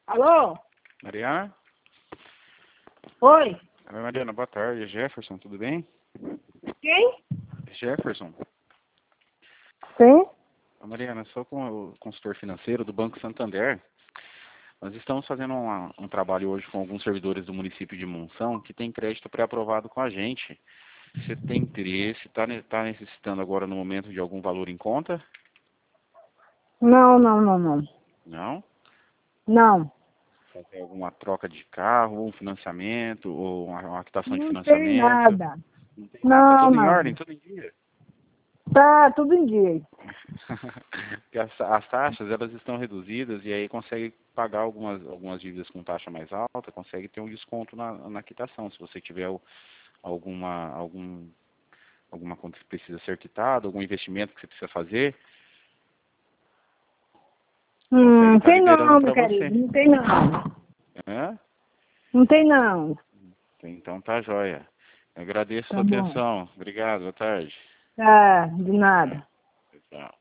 Alô? Mariana? Oi? Oi, Mariana, boa tarde. É Jefferson, tudo bem? Quem? Jefferson. Sim? Mariana, sou o consultor financeiro do Banco Santander. Nós estamos fazendo um trabalho hoje com alguns servidores do município de Monção que tem crédito pré-aprovado com a gente. Você tem interesse, está necessitando agora no momento de algum valor em conta? Não. Não? Não. Fazer alguma troca de carro, ou um financiamento, ou uma quitação de Não tem financiamento? nada. Não tem nada, tá Não, tudo em não. ordem, tudo em dia. Tá tudo em dia. Porque as taxas, elas estão reduzidas e aí consegue pagar algumas dívidas com taxa mais alta, consegue ter um desconto na quitação. Se você tiver alguma conta que precisa ser quitada, algum investimento que você precisa fazer, consegue Não estar tem liberando não, meu para você. querido. Não tem não. Hã? Não tem não. Então tá joia. Eu agradeço a Tá sua bom. atenção. Obrigado, boa tarde. Tá, de nada. Tchau.